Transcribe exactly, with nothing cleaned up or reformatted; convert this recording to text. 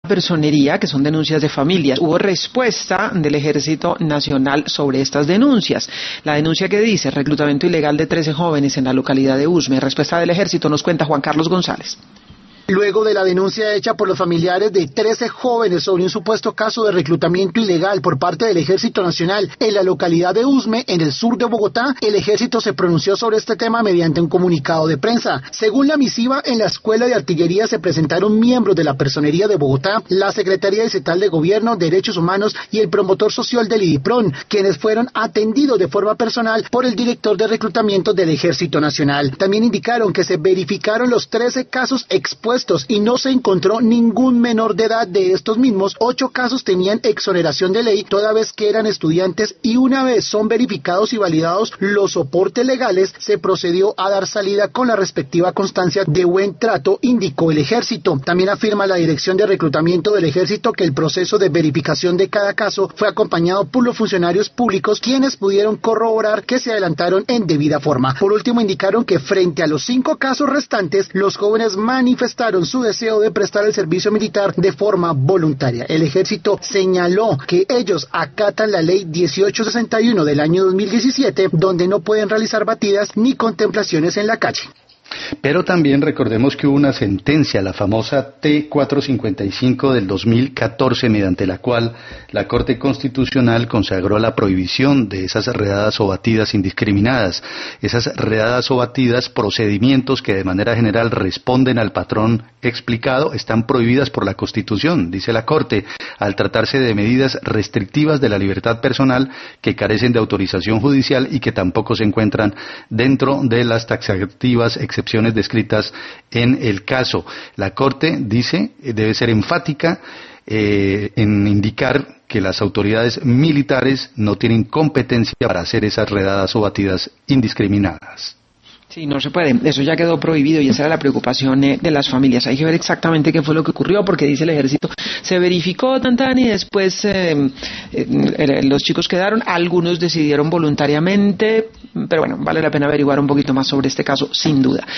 personería, que son denuncias de familias. Hubo respuesta del Ejército Nacional sobre estas denuncias. La denuncia que dice reclutamiento ilegal de trece jóvenes en la localidad de Usme. Respuesta del Ejército nos cuenta Juan Carlos González. Luego de la denuncia hecha por los familiares de trece jóvenes sobre un supuesto caso de reclutamiento ilegal por parte del Ejército Nacional en la localidad de Usme, en el sur de Bogotá, el Ejército se pronunció sobre este tema mediante un comunicado de prensa. Según la misiva, en la Escuela de Artillería se presentaron miembros de la Personería de Bogotá, la Secretaría Distrital de Gobierno, Derechos Humanos y el promotor social del IDIPRON, quienes fueron atendidos de forma personal por el director de reclutamiento del Ejército Nacional. También indicaron que se verificaron los trece casos expuestos y no se encontró ningún menor de edad de estos mismos. Ocho casos tenían exoneración de ley, toda vez que eran estudiantes, y una vez son verificados y validados los soportes legales, se procedió a dar salida con la respectiva constancia de buen trato, indicó el Ejército. También afirma la Dirección de Reclutamiento del Ejército que el proceso de verificación de cada caso fue acompañado por los funcionarios públicos, quienes pudieron corroborar que se adelantaron en debida forma. Por último, indicaron que frente a los cinco casos restantes, los jóvenes manifestaron su deseo de prestar el servicio militar de forma voluntaria. El Ejército señaló que ellos acatan la ley dieciocho sesenta y uno del año dos mil diecisiete, donde no pueden realizar batidas ni contemplaciones en la calle. Pero también recordemos que hubo una sentencia, la famosa T cuatrocientos cincuenta y cinco del dos mil catorce, mediante la cual la Corte Constitucional consagró la prohibición de esas redadas o batidas indiscriminadas. Esas redadas o batidas, procedimientos que de manera general responden al patrón explicado, están prohibidas por la Constitución, dice la Corte, al tratarse de medidas restrictivas de la libertad personal que carecen de autorización judicial y que tampoco se encuentran dentro de las taxativas excepciones descritas en el caso. La Corte dice, debe ser enfática eh, en indicar que las autoridades militares no tienen competencia para hacer esas redadas o batidas indiscriminadas. Sí, no se puede, eso ya quedó prohibido y esa era la preocupación eh, de las familias. Hay que ver exactamente qué fue lo que ocurrió, porque dice el Ejército, se verificó tan tan y después eh, eh, los chicos quedaron, algunos decidieron voluntariamente, pero bueno, vale la pena averiguar un poquito más sobre este caso, sin duda.